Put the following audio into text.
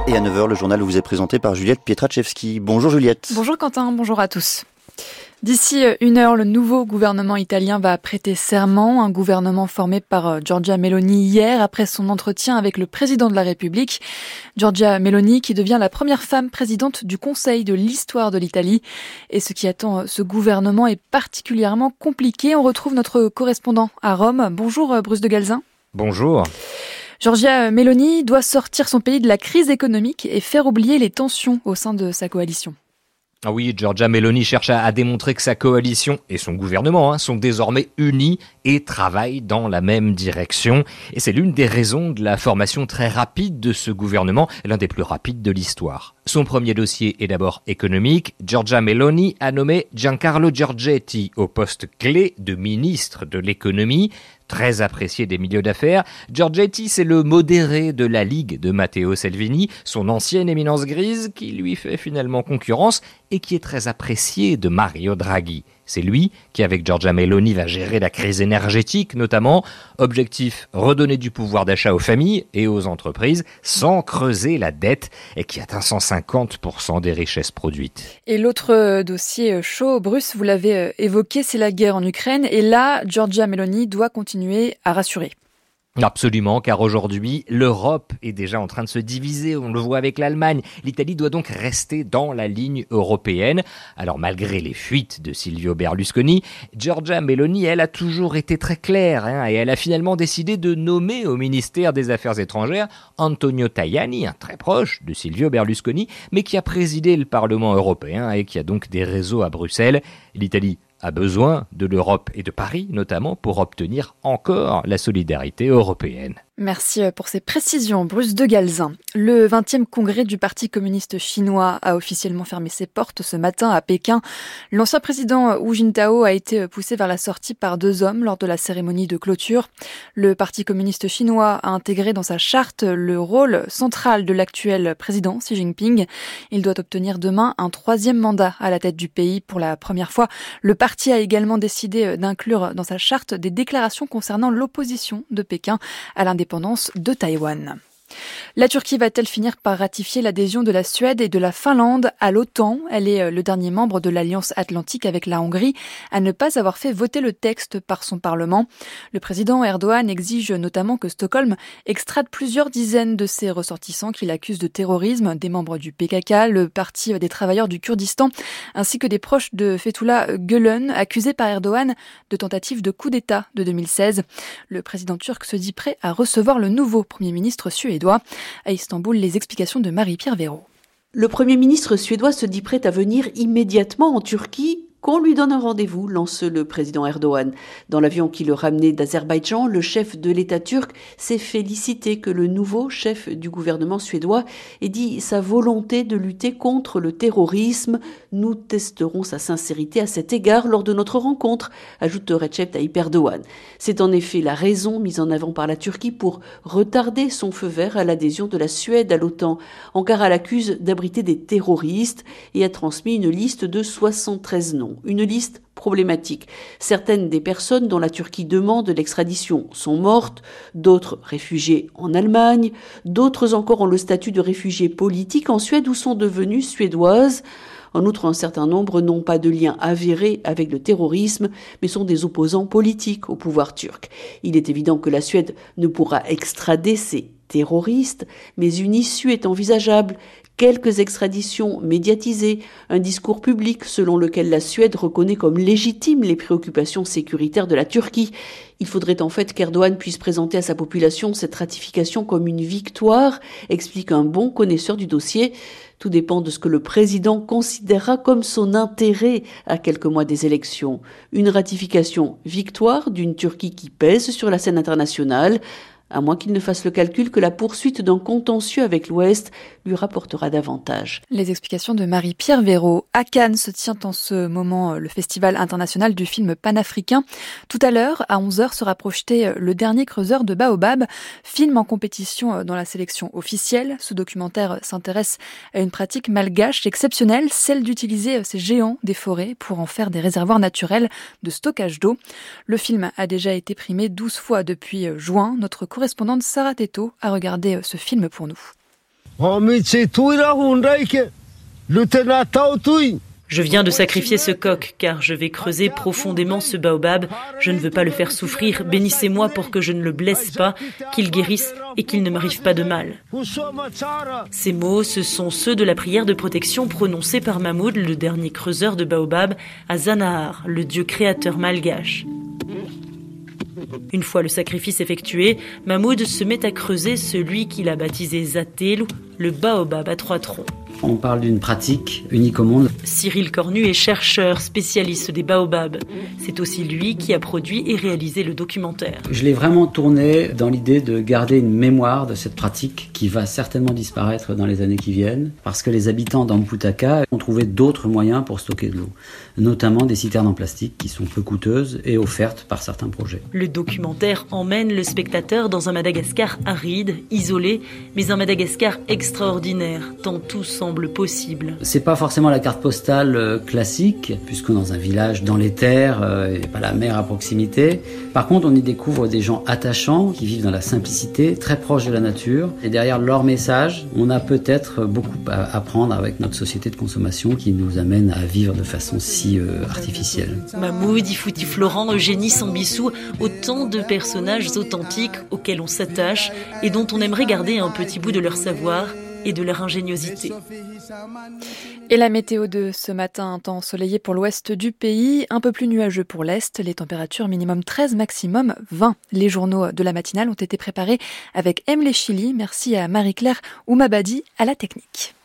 Et à 9h, le journal vous est présenté par Juliette Pietraszewski. Bonjour Juliette. Bonjour Quentin, bonjour à tous. D'ici 1h, le nouveau gouvernement italien va prêter serment, un gouvernement formé par Giorgia Meloni hier après son entretien avec le président de la République. Giorgia Meloni qui devient la première femme présidente du Conseil de l'histoire de l'Italie. Et ce qui attend ce gouvernement est particulièrement compliqué. On retrouve notre correspondant à Rome. Bonjour Bruce de Galzin. Bonjour. Giorgia Meloni doit sortir son pays de la crise économique et faire oublier les tensions au sein de sa coalition. Ah oui, Giorgia Meloni cherche à démontrer que sa coalition et son gouvernement sont désormais unis et travaillent dans la même direction. Et c'est l'une des raisons de la formation très rapide de ce gouvernement, l'un des plus rapides de l'histoire. Son premier dossier est d'abord économique. Giorgia Meloni a nommé Giancarlo Giorgetti au poste clé de ministre de l'économie. Très apprécié des milieux d'affaires, Giorgetti, c'est le modéré de la Ligue de Matteo Salvini, son ancienne éminence grise qui lui fait finalement concurrence et qui est très apprécié de Mario Draghi. C'est lui qui, avec Giorgia Meloni, va gérer la crise énergétique notamment. Objectif, redonner du pouvoir d'achat aux familles et aux entreprises sans creuser la dette et qui atteint 150% des richesses produites. Et l'autre dossier chaud, Bruce, vous l'avez évoqué, c'est la guerre en Ukraine. Et là, Giorgia Meloni doit continuer à rassurer. Absolument, car aujourd'hui, l'Europe est déjà en train de se diviser, on le voit avec l'Allemagne. L'Italie doit donc rester dans la ligne européenne. Alors malgré les fuites de Silvio Berlusconi, Giorgia Meloni, elle a toujours été très claire, et elle a finalement décidé de nommer au ministère des Affaires étrangères Antonio Tajani, très proche de Silvio Berlusconi, mais qui a présidé le Parlement européen et qui a donc des réseaux à Bruxelles. L'Italie a besoin de l'Europe et de Paris, notamment, pour obtenir encore la solidarité européenne. Merci pour ces précisions, Bruce de Galzin. Le 20e congrès du Parti communiste chinois a officiellement fermé ses portes ce matin à Pékin. L'ancien président Hu Jintao a été poussé vers la sortie par 2 hommes lors de la cérémonie de clôture. Le Parti communiste chinois a intégré dans sa charte le rôle central de l'actuel président Xi Jinping. Il doit obtenir demain un 3e mandat à la tête du pays pour la première fois. Le parti a également décidé d'inclure dans sa charte des déclarations concernant l'opposition de Pékin à l'indépendance de Taïwan. La Turquie va-t-elle finir par ratifier l'adhésion de la Suède et de la Finlande à l'OTAN ? Elle est le dernier membre de l'Alliance Atlantique avec la Hongrie à ne pas avoir fait voter le texte par son Parlement. Le président Erdogan exige notamment que Stockholm extrade plusieurs dizaines de ses ressortissants qu'il accuse de terrorisme, des membres du PKK, le Parti des travailleurs du Kurdistan, ainsi que des proches de Fethullah Gülen, accusés par Erdogan de tentative de coup d'État de 2016. Le président turc se dit prêt à recevoir le nouveau Premier ministre suédois. À Istanbul, les explications de Marie-Pierre Véraud. Le Premier ministre suédois se dit prêt à venir immédiatement en Turquie. Qu'on lui donne un rendez-vous, lance le président Erdogan. Dans l'avion qui le ramenait d'Azerbaïdjan, le chef de l'État turc s'est félicité que le nouveau chef du gouvernement suédois ait dit sa volonté de lutter contre le terrorisme. Nous testerons sa sincérité à cet égard lors de notre rencontre, ajoute Recep Tayyip Erdogan. C'est en effet la raison mise en avant par la Turquie pour retarder son feu vert à l'adhésion de la Suède à l'OTAN. Ankara l'accuse d'abriter des terroristes et a transmis une liste de 73 noms. Une liste problématique. Certaines des personnes dont la Turquie demande l'extradition sont mortes, d'autres réfugiées en Allemagne, d'autres encore ont le statut de réfugiés politiques en Suède ou sont devenues suédoises. En outre, un certain nombre n'ont pas de lien avéré avec le terrorisme, mais sont des opposants politiques au pouvoir turc. Il est évident que la Suède ne pourra extrader ces terroristes, mais une issue est envisageable. Quelques extraditions médiatisées, un discours public selon lequel la Suède reconnaît comme légitimes les préoccupations sécuritaires de la Turquie. Il faudrait en fait qu'Erdogan puisse présenter à sa population cette ratification comme une victoire, explique un bon connaisseur du dossier. Tout dépend de ce que le président considérera comme son intérêt à quelques mois des élections. Une ratification victoire d'une Turquie qui pèse sur la scène internationale, à moins qu'il ne fasse le calcul que la poursuite d'un contentieux avec l'Ouest lui rapportera davantage. Les explications de Marie-Pierre Véraud. À Cannes se tient en ce moment le Festival international du film panafricain. Tout à l'heure, à 11h, sera projeté Le dernier creuseur de Baobab, film en compétition dans la sélection officielle. Ce documentaire s'intéresse à une pratique malgache exceptionnelle, celle d'utiliser ces géants des forêts pour en faire des réservoirs naturels de stockage d'eau. Le film a déjà été primé 12 fois depuis juin. Notre correspondante Sarah Teto a regardé ce film pour nous. Je viens de sacrifier ce coq, car je vais creuser profondément ce baobab. Je ne veux pas le faire souffrir. Bénissez-moi pour que je ne le blesse pas, qu'il guérisse et qu'il ne m'arrive pas de mal. Ces mots, ce sont ceux de la prière de protection prononcée par Mahmoud, le dernier creuseur de baobab, à Zanahar, le dieu créateur malgache. Une fois le sacrifice effectué, Mahmoud se met à creuser celui qu'il a baptisé Zatelu, le baobab à 3 troncs. On parle d'une pratique unique au monde. Cyril Cornu est chercheur, spécialiste des baobabs. C'est aussi lui qui a produit et réalisé le documentaire. Je l'ai vraiment tourné dans l'idée de garder une mémoire de cette pratique qui va certainement disparaître dans les années qui viennent, parce que les habitants d'Amputaka ont trouvé d'autres moyens pour stocker de l'eau, notamment des citernes en plastique qui sont peu coûteuses et offertes par certains projets. Le documentaire emmène le spectateur dans un Madagascar aride, isolé, mais un Madagascar extraordinaire, tant tout semble possible. C'est pas forcément la carte postale classique, puisqu'on est dans un village dans les terres, et pas la mer à proximité. Par contre, on y découvre des gens attachants, qui vivent dans la simplicité, très proches de la nature. Et derrière leur message, on a peut-être beaucoup à apprendre avec notre société de consommation qui nous amène à vivre de façon si artificielle. Mahmoud, Ifouti Florent, Eugénie Sambissou, autant de personnages authentiques auxquels on s'attache et dont on aimerait garder un petit bout de leur savoir et de leur ingéniosité. Et la météo de ce matin, un temps ensoleillé pour l'ouest du pays, un peu plus nuageux pour l'est, les températures minimum 13, maximum 20. Les journaux de la matinale ont été préparés avec Emile Chili. Merci à Marie-Claire Oumabadi à la technique.